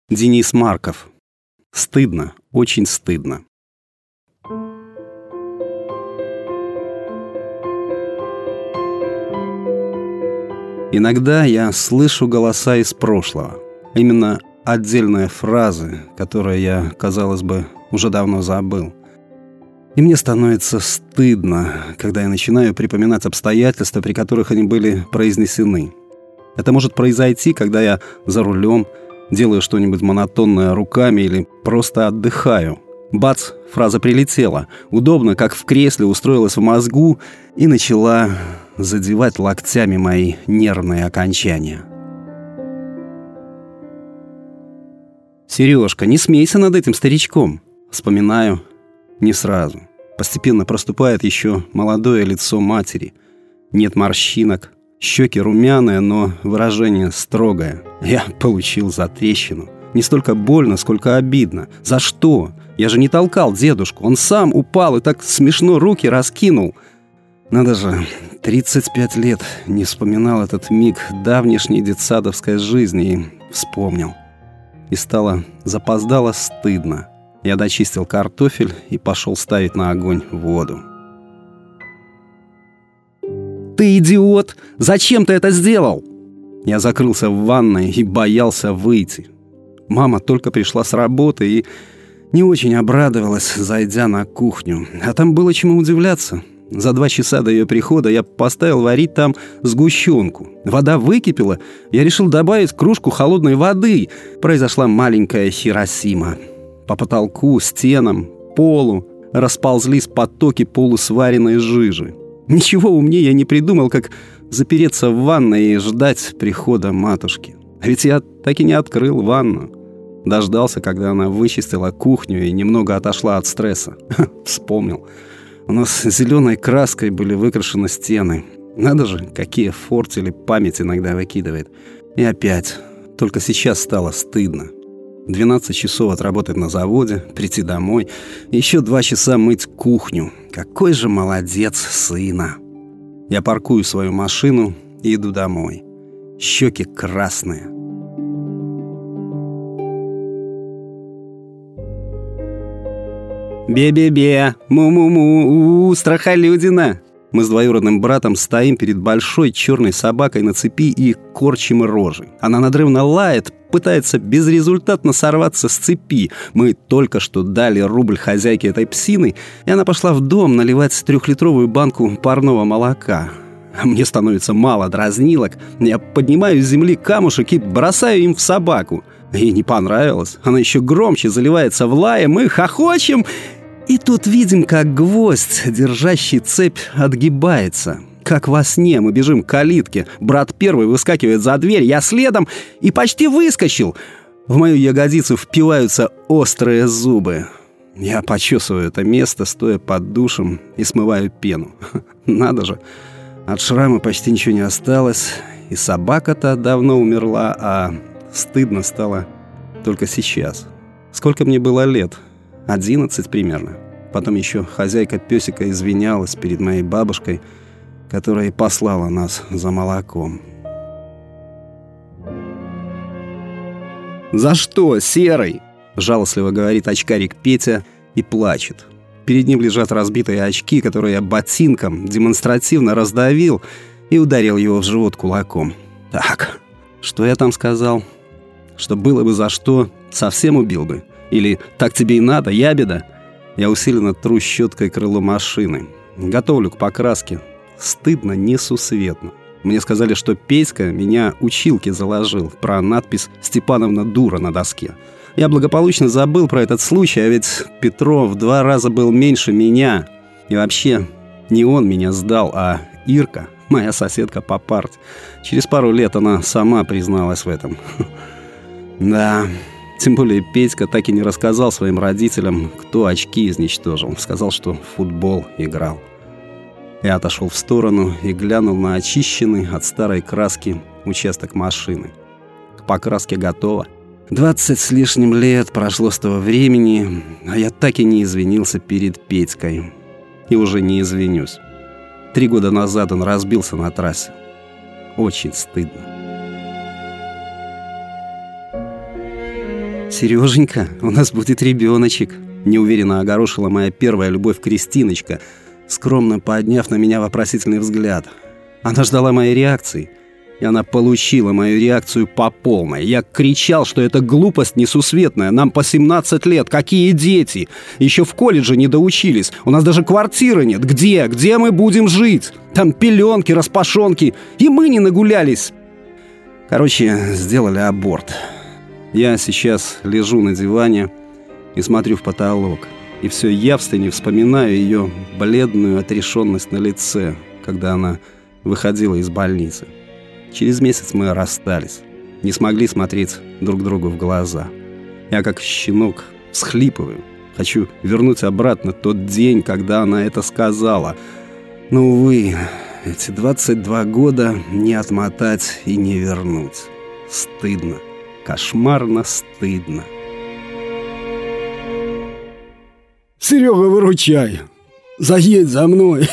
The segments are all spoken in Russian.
Денис Марков. Стыдно, очень стыдно. Иногда я слышу голоса из прошлого. Именно отдельные фразы, которые я, казалось бы, уже давно забыл. И мне становится стыдно, когда я начинаю припоминать обстоятельства, при которых они были произнесены. Это может произойти, когда я за рулем, делаю что-нибудь монотонное руками или просто отдыхаю. Бац, фраза прилетела. Удобно, как в кресле, устроилась в мозгу и начала задевать локтями мои нервные окончания. «Сережка, не смейся над этим старичком!» Вспоминаю не сразу. Постепенно проступает еще молодое лицо матери. Нет морщинок, щеки румяные, но выражение строгое. Я получил затрещину. Не столько больно, сколько обидно. За что? Я же не толкал дедушку. Он сам упал и так смешно руки раскинул. Надо же, 35 лет не вспоминал этот миг давнешней детсадовской жизни и вспомнил. И стало запоздало стыдно. Я дочистил картофель и пошел ставить на огонь воду. «Ты идиот! Зачем ты это сделал?» Я закрылся в ванной и боялся выйти. Мама только пришла с работы и не очень обрадовалась, зайдя на кухню. А там было чему удивляться. За 2 часа до ее прихода я поставил варить там сгущенку. Вода выкипела, я решил добавить кружку холодной воды. Произошла маленькая Хиросима. По потолку, стенам, полу расползлись потоки полусваренной жижи. Ничего умнее я не придумал, как запереться в ванной и ждать прихода матушки. А ведь я так и не открыл ванну. Дождался, когда она вычистила кухню и немного отошла от стресса. Вспомнил. У нас зеленой краской были выкрашены стены. Надо же, какие фортели память иногда выкидывает. И опять. Только сейчас стало стыдно. 12 часов отработать на заводе, прийти домой, еще 2 часа мыть кухню. Какой же молодец сына. Я паркую свою машину и иду домой. Щеки красные. «Бе-бе-бе! Му-му-му! Страхолюдина!» Мы с двоюродным братом стоим перед большой черной собакой на цепи и корчим рожи. Она надрывно лает, пытается безрезультатно сорваться с цепи. Мы только что дали рубль хозяйке этой псины, и она пошла в дом наливать 3-литровую банку парного молока. Мне становится мало дразнилок. Я поднимаю с земли камушек и бросаю им в собаку. Ей не понравилось. Она еще громче заливается в лае. Мы хохочем. И тут видим, как гвоздь, держащий цепь, отгибается. Как во сне мы бежим к калитке. Брат первый выскакивает за дверь, я следом и почти выскочил. В мою ягодицу впиваются острые зубы. Я почесываю это место, стоя под душем, и смываю пену. Надо же, от шрама почти ничего не осталось. И собака-то давно умерла, а стыдно стало только сейчас. Сколько мне было лет? 11 примерно. Потом еще хозяйка песика извинялась перед моей бабушкой, которая и послала нас за молоком. «За что, Серый?» – жалостливо говорит очкарик Петя и плачет. Перед ним лежат разбитые очки, которые я ботинком демонстративно раздавил и ударил его в живот кулаком. Так, что я там сказал? Что было бы за что, совсем убил бы. Или «так тебе и надо, ябеда». Я усиленно тру щеткой крыло машины. Готовлю к покраске. Стыдно несусветно. Мне сказали, что Петька меня училке заложил про надпись «Степановна дура» на доске. Я благополучно забыл про этот случай, а ведь Петров в 2 раза был меньше меня. И вообще, не он меня сдал, а Ирка, моя соседка по парте. Через пару лет она сама призналась в этом. Да... Тем более Петька так и не рассказал своим родителям, кто очки изничтожил. Сказал, что в футбол играл. Я отошел в сторону и глянул на очищенный от старой краски участок машины. К покраске готово. 20 с лишним лет прошло с того времени, а я так и не извинился перед Петькой. И уже не извинюсь. 3 года назад он разбился на трассе. Очень стыдно. «Сереженька, у нас будет ребеночек», — неуверенно огорошила моя первая любовь Кристиночка, скромно подняв на меня вопросительный взгляд. Она ждала моей реакции, и она получила мою реакцию по полной. Я кричал, что это глупость несусветная. Нам по 17 лет. Какие дети? Еще в колледже не доучились. У нас даже квартиры нет. Где? Где мы будем жить? Там пеленки, распашонки. И мы не нагулялись. Короче, сделали аборт. Я сейчас лежу на диване и смотрю в потолок. И все явственнее вспоминаю ее бледную отрешенность на лице, когда она выходила из больницы. Через месяц мы расстались, не смогли смотреть друг другу в глаза. Я как щенок всхлипываю, хочу вернуть обратно тот день, когда она это сказала. Но, увы, эти 22 года не отмотать и не вернуть. Стыдно, кошмарно стыдно. Серега, выручай! Заедь за мной!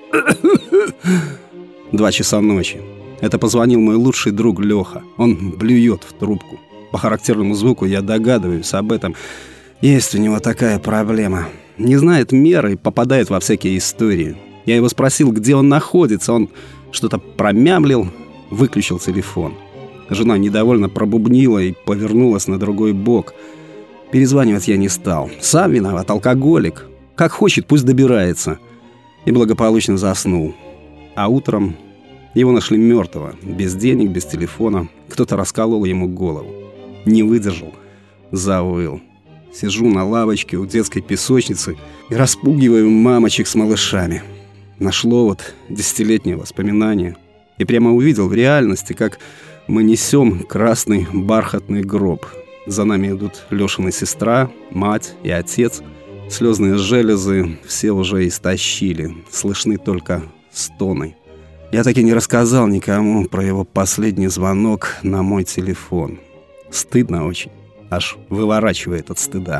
2 часа ночи. Это позвонил мой лучший друг Леха. Он блюет в трубку. По характерному звуку я догадываюсь об этом. Есть у него такая проблема. Не знает меры и попадает во всякие истории. Я его спросил, где он находится. Он что-то промямлил, выключил телефон. Жена недовольно пробубнила и повернулась на другой бок. Перезванивать я не стал. Сам виноват, алкоголик. Как хочет, пусть добирается. И благополучно заснул. А утром его нашли мертвого, без денег, без телефона. Кто-то расколол ему голову. Не выдержал, завыл. Сижу на лавочке у детской песочницы и распугиваю мамочек с малышами. Нашло вот 10-летнее воспоминание. И прямо увидел в реальности, как мы несем красный бархатный гроб. За нами идут Лешина сестра, мать и отец. Слезные железы все уже истощили. Слышны только стоны. Я так и не рассказал никому про его последний звонок на мой телефон. Стыдно очень. Аж выворачивает от стыда.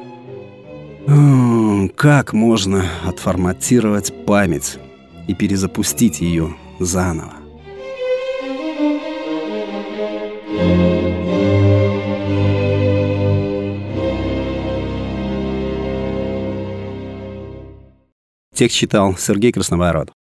Как можно отформатировать память и перезапустить ее заново? Текст читал Сергей Красноворот.